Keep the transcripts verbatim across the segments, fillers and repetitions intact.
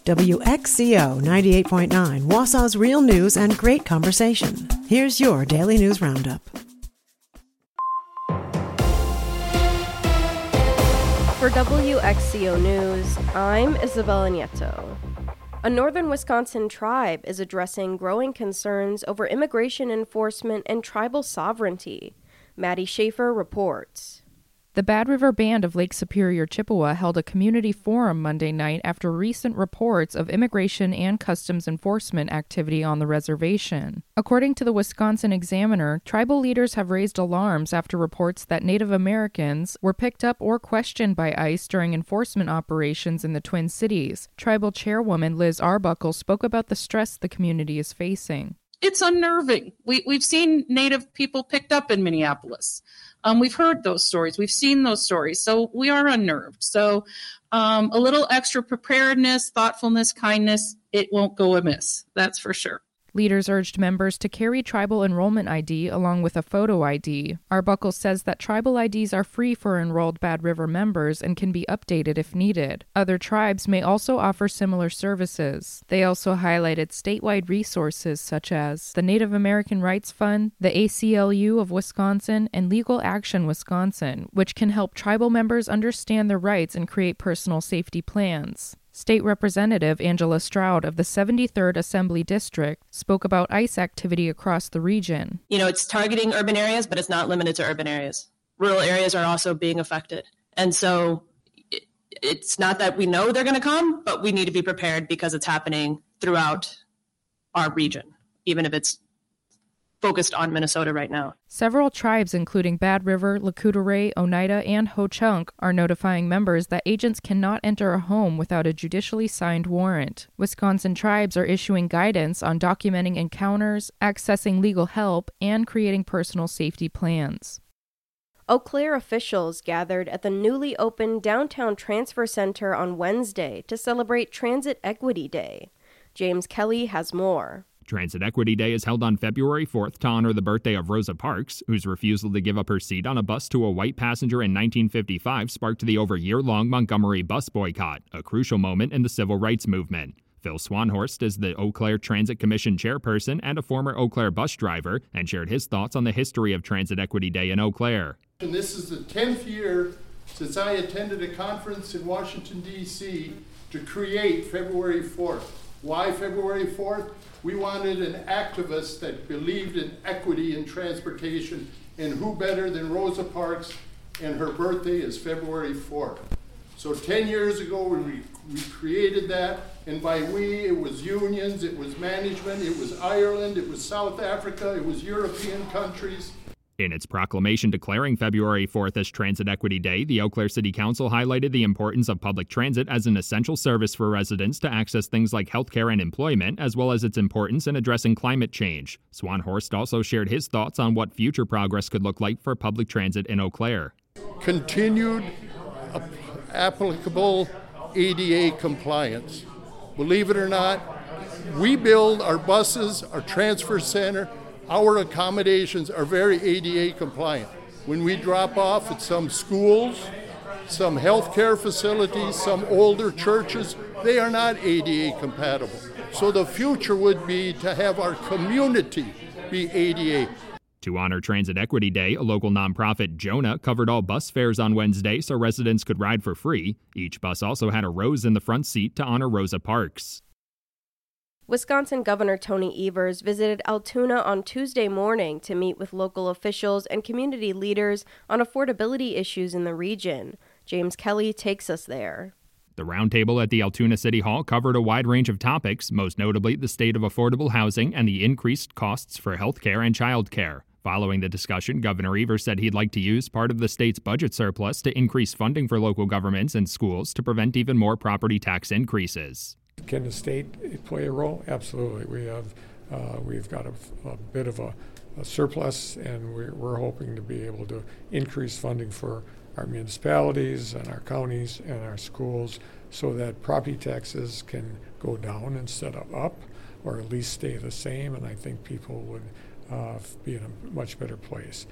W X C O ninety-eight point nine, Wausau's real news and great conversation. Here's your Daily News Roundup. For W X C O News, I'm Isabella Nieto. A northern Wisconsin tribe is addressing growing concerns over immigration enforcement and tribal sovereignty. Maddie Schaefer reports. The Bad River Band of Lake Superior, Chippewa held a community forum Monday night after recent reports of immigration and customs enforcement activity on the reservation. According to the Wisconsin Examiner, tribal leaders have raised alarms after reports that Native Americans were picked up or questioned by ICE during enforcement operations in the Twin Cities. Tribal chairwoman Liz Arbuckle spoke about the stress the community is facing. It's unnerving. We, we've seen Native people picked up in Minneapolis. Um, we've heard those stories. We've seen those stories. So we are unnerved. So um, a little extra preparedness, thoughtfulness, kindness, it won't go amiss. That's for sure. Leaders urged members to carry tribal enrollment I D along with a photo I D. Arbuckle says that tribal I Ds are free for enrolled Bad River members and can be updated if needed. Other tribes may also offer similar services. They also highlighted statewide resources such as the Native American Rights Fund, the A C L U of Wisconsin, and Legal Action Wisconsin, which can help tribal members understand their rights and create personal safety plans. State Representative Angela Stroud of the seventy-third Assembly District spoke about ICE activity across the region. You know, it's targeting urban areas, but it's not limited to urban areas. Rural areas are also being affected. And so it, it's not that we know they're going to come, but we need to be prepared because it's happening throughout our region, even if it's focused on Minnesota right now. Several tribes, including Bad River, Lakota, Oneida, and Ho-Chunk, are notifying members that agents cannot enter a home without a judicially signed warrant. Wisconsin tribes are issuing guidance on documenting encounters, accessing legal help, and creating personal safety plans. Eau Claire officials gathered at the newly opened Downtown Transfer Center on Wednesday to celebrate Transit Equity Day. James Kelly has more. Transit Equity Day is held on February fourth to honor the birthday of Rosa Parks, whose refusal to give up her seat on a bus to a white passenger in nineteen fifty-five sparked the over year-long Montgomery bus boycott, a crucial moment in the civil rights movement. Phil Swanhorst is the Eau Claire Transit Commission chairperson and a former Eau Claire bus driver, and shared his thoughts on the history of Transit Equity Day in Eau Claire. And this is the tenth year since I attended a conference in Washington, D C to create February fourth. Why February fourth? We wanted an activist that believed in equity in transportation, and who better than Rosa Parks, and her birthday is February fourth. So ten years ago we, we created that, and by we it was unions, it was management, it was Ireland, it was South Africa, it was European countries. In its proclamation declaring February fourth as Transit Equity Day, the Eau Claire City Council highlighted the importance of public transit as an essential service for residents to access things like healthcare and employment, as well as its importance in addressing climate change. Swanhorst also shared his thoughts on what future progress could look like for public transit in Eau Claire. Continued applicable A D A compliance. Believe it or not, we build our buses, our transfer center, our accommodations are very A D A compliant. When we drop off at some schools, some healthcare facilities, some older churches, they are not A D A compatible. So the future would be to have our community be A D A. To honor Transit Equity Day, a local nonprofit, Jonah, covered all bus fares on Wednesday so residents could ride for free. Each bus also had a rose in the front seat to honor Rosa Parks. Wisconsin Governor Tony Evers visited Altoona on Tuesday morning to meet with local officials and community leaders on affordability issues in the region. James Kelly takes us there. The roundtable at the Altoona City Hall covered a wide range of topics, most notably the state of affordable housing and the increased costs for health care and child care. Following the discussion, Governor Evers said he'd like to use part of the state's budget surplus to increase funding for local governments and schools to prevent even more property tax increases. Can the state play a role? Absolutely. We have, uh, we've got a, a bit of a, a surplus, and we're, we're hoping to be able to increase funding for our municipalities and our counties and our schools so that property taxes can go down instead of up, or at least stay the same, and I think people would uh, be in a much better place.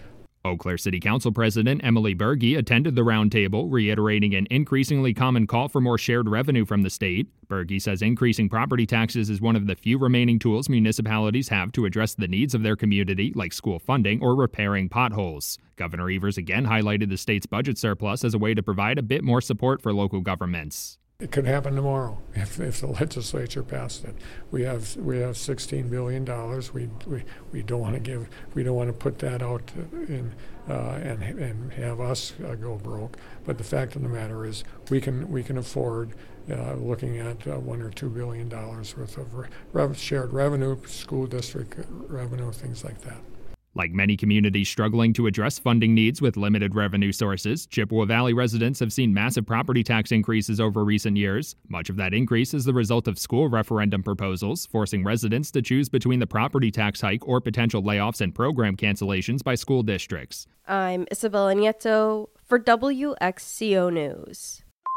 Eau Claire City Council President Emily Berge attended the roundtable, reiterating an increasingly common call for more shared revenue from the state. Berge says increasing property taxes is one of the few remaining tools municipalities have to address the needs of their community, like school funding or repairing potholes. Governor Evers again highlighted the state's budget surplus as a way to provide a bit more support for local governments. It could happen tomorrow if, if the legislature passed it. We have we have sixteen billion dollars. We we, we don't want to give we don't want to put that out in uh, and and have us uh, go broke. But the fact of the matter is, we can we can afford uh, looking at uh, one or two billion dollars worth of re- shared revenue, school district revenue, things like that. Like many communities struggling to address funding needs with limited revenue sources, Chippewa Valley residents have seen massive property tax increases over recent years. Much of that increase is the result of school referendum proposals, forcing residents to choose between the property tax hike or potential layoffs and program cancellations by school districts. I'm Isabella Nieto for W X C O News.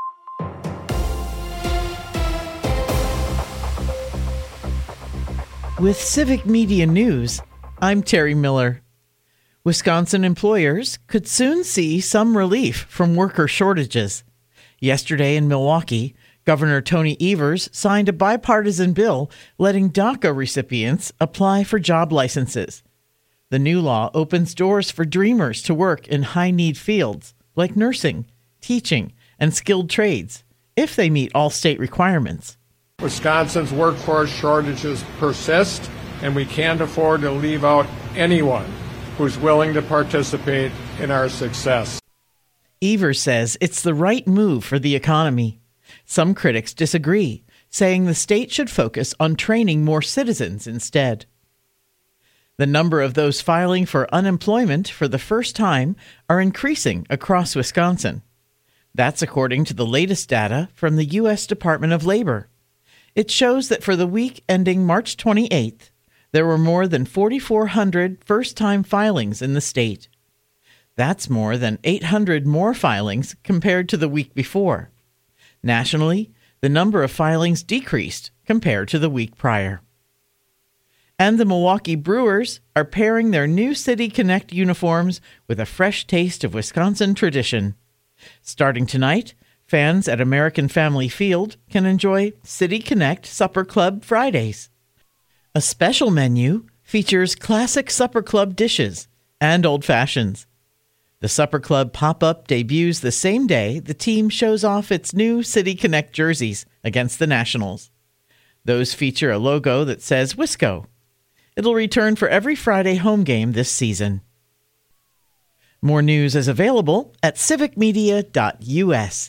With Civic Media News, I'm Terry Miller. Wisconsin employers could soon see some relief from worker shortages. Yesterday in Milwaukee, Governor Tony Evers signed a bipartisan bill letting DACA recipients apply for job licenses. The new law opens doors for dreamers to work in high-need fields like nursing, teaching, and skilled trades, if they meet all state requirements. Wisconsin's workforce shortages persist, and we can't afford to leave out anyone who's willing to participate in our success. Evers says it's the right move for the economy. Some critics disagree, saying the state should focus on training more citizens instead. The number of those filing for unemployment for the first time are increasing across Wisconsin. That's according to the latest data from the U S Department of Labor. It shows that for the week ending March twenty-eighth, there were more than four thousand four hundred first-time filings in the state. That's more than eight hundred more filings compared to the week before. Nationally, the number of filings decreased compared to the week prior. And the Milwaukee Brewers are pairing their new City Connect uniforms with a fresh taste of Wisconsin tradition. Starting tonight, fans at American Family Field can enjoy City Connect Supper Club Fridays. A special menu features classic Supper Club dishes and old fashions. The Supper Club pop-up debuts the same day the team shows off its new City Connect jerseys against the Nationals. Those feature a logo that says Wisco. It'll return for every Friday home game this season. More news is available at civic media dot u s.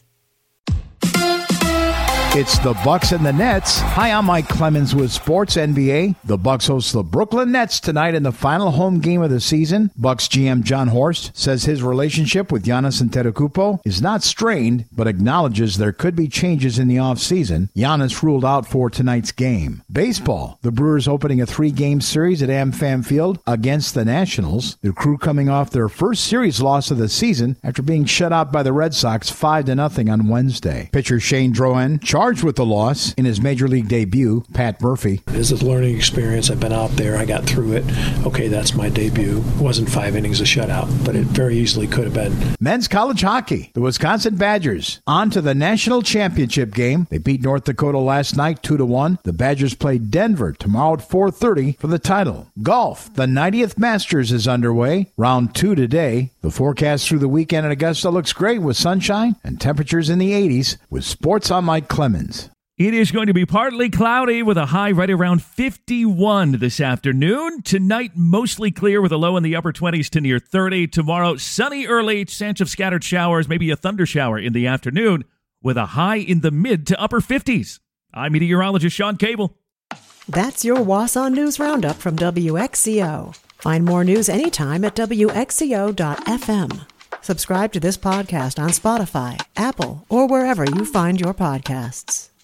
It's the Bucks and the Nets. Hi, I'm Mike Clemens with Sports N B A. The Bucks host the Brooklyn Nets tonight in the final home game of the season. Bucks G M John Horst says his relationship with Giannis Antetokounmpo is not strained, but acknowledges there could be changes in the offseason. Giannis ruled out for tonight's game. Baseball. The Brewers opening a three-game series at AmFam Field against the Nationals. The Crew coming off their first series loss of the season after being shut out by the Red Sox five to nothing on Wednesday. Pitcher Shane Drohan charged with the loss in his major league debut. Pat Murphy. It's a learning experience. I've been out there. I got through it. Okay, that's my debut. It wasn't five innings of shutout, but it very easily could have been. Men's college hockey. The Wisconsin Badgers on to the national championship game. They beat North Dakota last night two to one. The Badgers play Denver tomorrow at four thirty for the title. Golf. The ninetieth Masters is underway. Round two today. The forecast through the weekend in Augusta looks great with sunshine and temperatures in the eighties. With sports, I'm Mike Clemens. It is going to be partly cloudy with a high right around fifty-one this afternoon. Tonight, mostly clear with a low in the upper twenties to near thirty. Tomorrow, sunny early, chance of scattered showers, maybe a thunder shower in the afternoon with a high in the mid to upper fifties. I'm meteorologist Sean Cable. That's your Wausau News Roundup from W X C O. Find more news anytime at W X C O dot F M. Subscribe to this podcast on Spotify, Apple, or wherever you find your podcasts.